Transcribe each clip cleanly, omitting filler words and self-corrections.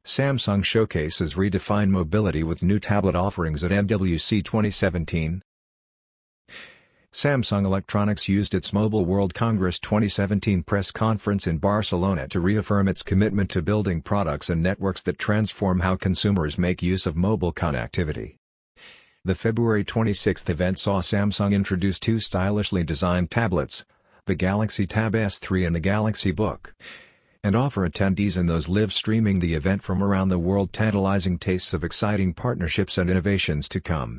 Samsung showcases redefined mobility with new tablet offerings at MWC 2017. Samsung Electronics used its Mobile World Congress 2017 press conference in Barcelona to reaffirm its commitment to building products and networks that transform how consumers make use of mobile connectivity. The February 26 event saw Samsung introduce two stylishly designed tablets, the Galaxy Tab S3 and the Galaxy Book, and offer attendees and those live streaming the event from around the world tantalizing tastes of exciting partnerships and innovations to come.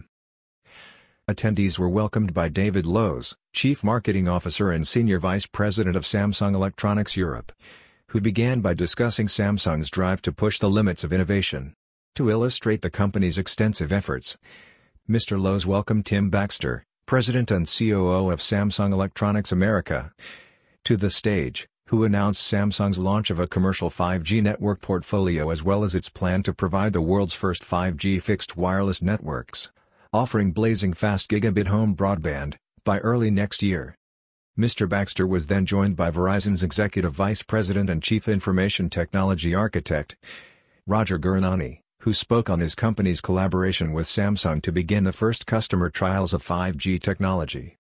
Attendees were welcomed by David Lowes, Chief Marketing Officer and Senior Vice President of Samsung Electronics Europe, who began by discussing Samsung's drive to push the limits of innovation. To illustrate the company's extensive efforts, Mr. Lowes welcomed Tim Baxter, President and COO of Samsung Electronics America, to the stage, who announced Samsung's launch of a commercial 5G network portfolio as well as its plan to provide the world's first 5G fixed wireless networks, offering blazing fast gigabit home broadband, by early next year. Mr. Baxter was then joined by Verizon's Executive Vice President and Chief Information Technology Architect, Roger Guarnani, who spoke on his company's collaboration with Samsung to begin the first customer trials of 5G technology.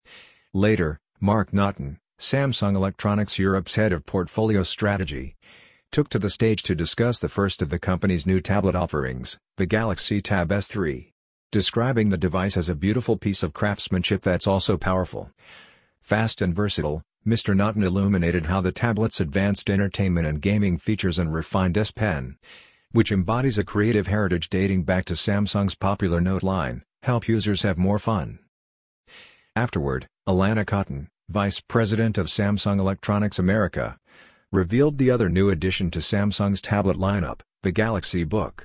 Later, Mark Naughton, Samsung Electronics Europe's head of portfolio strategy, took to the stage to discuss the first of the company's new tablet offerings, the Galaxy Tab S3. Describing the device as a beautiful piece of craftsmanship that's also powerful, fast and versatile, Mr. Naughton illuminated how the tablet's advanced entertainment and gaming features and refined S Pen, which embodies a creative heritage dating back to Samsung's popular Note line, help users have more fun. Afterward, Alana Cotton, Vice President of Samsung Electronics America, revealed the other new addition to Samsung's tablet lineup, the Galaxy Book.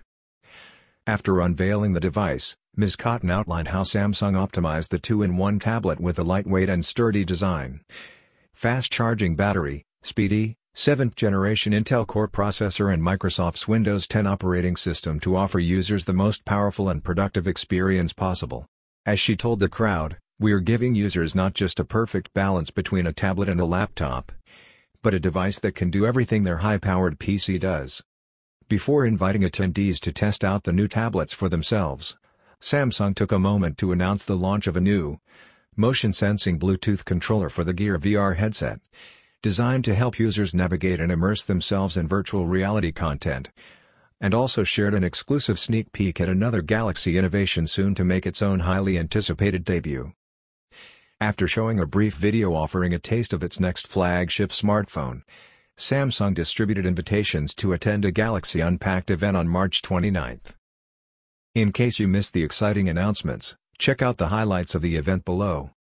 After unveiling the device, Ms. Cotton outlined how Samsung optimized the two-in-one tablet with a lightweight and sturdy design, fast-charging battery, speedy, 7th-generation Intel Core processor and Microsoft's Windows 10 operating system to offer users the most powerful and productive experience possible. As she told the crowd, "We are giving users not just a perfect balance between a tablet and a laptop, but a device that can do everything their high-powered PC does." Before inviting attendees to test out the new tablets for themselves, Samsung took a moment to announce the launch of a new, motion-sensing Bluetooth controller for the Gear VR headset, designed to help users navigate and immerse themselves in virtual reality content, and also shared an exclusive sneak peek at another Galaxy innovation soon to make its own highly anticipated debut. After showing a brief video offering a taste of its next flagship smartphone, Samsung distributed invitations to attend a Galaxy Unpacked event on March 29. In case you missed the exciting announcements, check out the highlights of the event below.